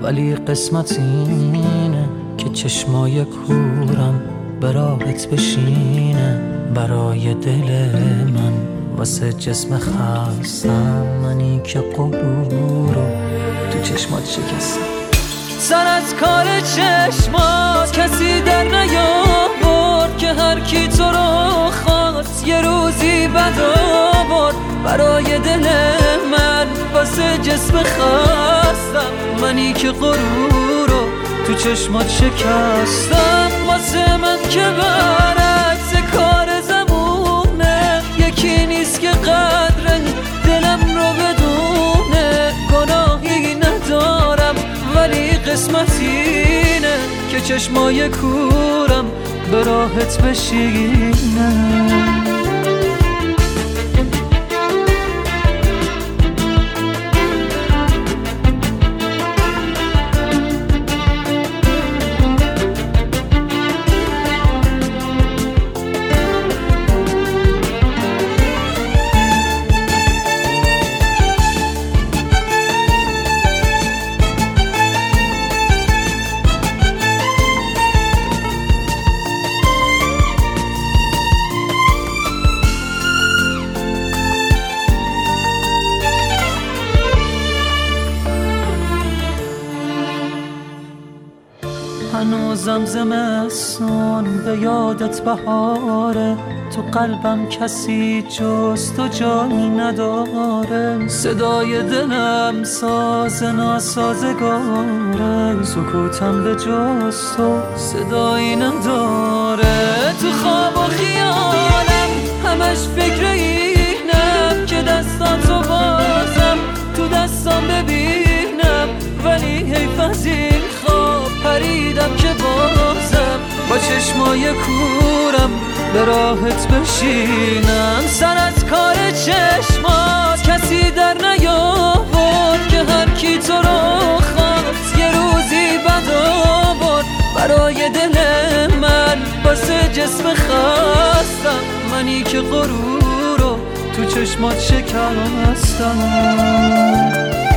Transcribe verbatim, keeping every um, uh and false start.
ولی قسمت اینه که چشمای کورم به راحت بشینه برای دل من، واسه جسم خستم منی که غرور رو تو چشمات شکستم. سر از کار چشمات کسی در نیاورد که هر کی تو رو خواست یه روزی بد آورد برای دل من، واسه جسم خستم منی که غرور رو تو چشمات شکستم. واسه من که برعکس کار زمونه، یکی نیست که قدر دلم رو بدونه. گناهی ندارم ولی قسمت اینه که چشمای کورم به راحت بشینه. هنوزم زمستون به یادت بهاره، تو قلبم کسی جز تو جایی نداره. صدای دلم ساز ناسازگاره، سکوتم به جز تو صدایی نداره. تو خواب و خیالم همش فکر اینم که دستاتو بازم تو دستام ببینم، ولی حیف از این خواب پریدم که بازم با چشمای کورم به راحت بشینم. سر از کار چشمات کسی در نیاورد که هر کی تو رو خواست یه روزی بد آورد برای دل من، واسه جسم خستم منی که غرور رو تو چشمات شکستم.